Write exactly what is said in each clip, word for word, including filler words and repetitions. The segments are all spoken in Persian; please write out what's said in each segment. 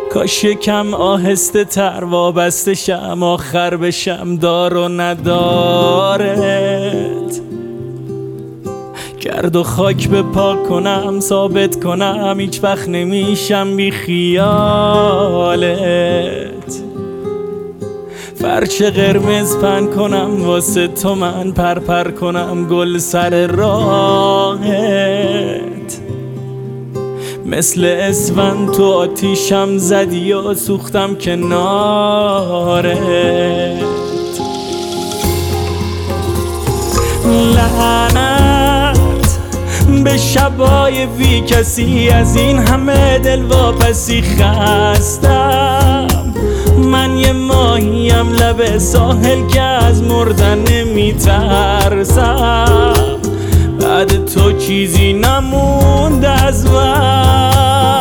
کاش یکم آهسته تر وابسته شم، آخر بشم دار و ندارت. گرد و خاک به پاک کنم، ثابت کنم هیچ وقت نمیشم بی خیالت. فرش قرمز پن کنم واسه تو، من پرپر پر کنم گل سر راهت. مثل اسفند تو آتیشم زدی و سوختم کنارت. لعنت به شبای بی کسی، از این همه دل واپسی خستم. من یه ماهیم لب ساحل که از مردن نمیترسم. بعد تو چیزی نموند از من.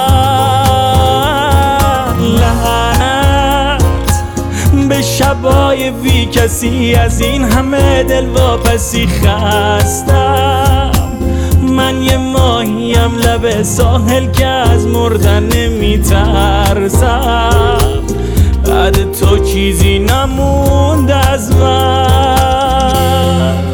لعنت به شبای بی کسی، از این همه دل واپسی خستم. من یه ماهیم لب ساحل که از مردن نمیترسم. بعد تو چیزی نموند از من.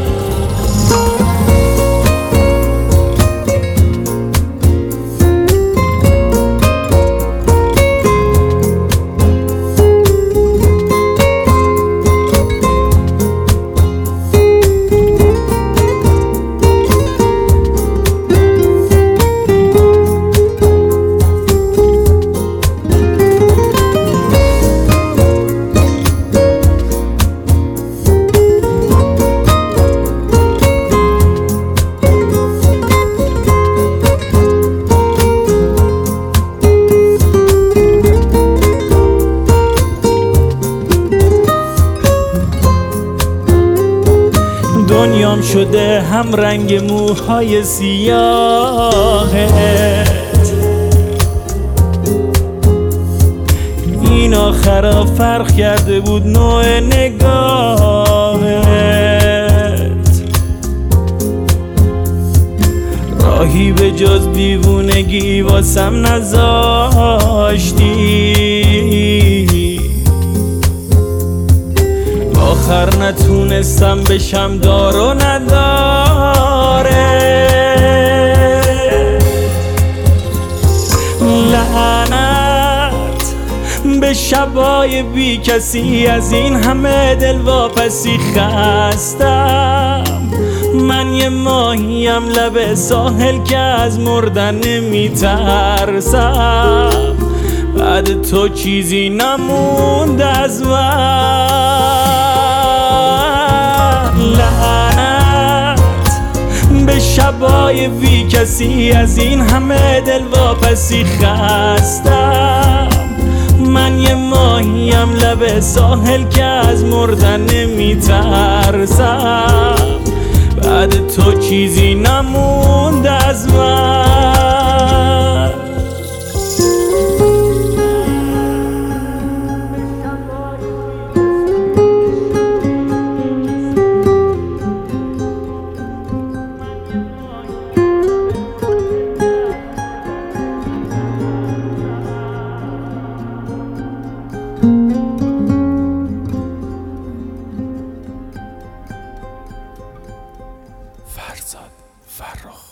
دنیام شده هم رنگ موهای سیاهت. این آخرا فرق کرده بود نوع نگاهت. راهی به جز دیوونگی واسم نذاشتی. آخر نتونستم بشم دار و نداره. لعنت به شبای بی کسی، از این همه دل واپسی خستم. من یه ماهیم لب ساحل که از مردن نمیترسم. بعد تو چیزی نموند از من. لعنت به شبای بی کسی، از این همه دل واپسی خستم. من یه ماهیم لب ساحل که از مردن نمیترسم. بعد تو چیزی نموند از من. فرزاد فرخ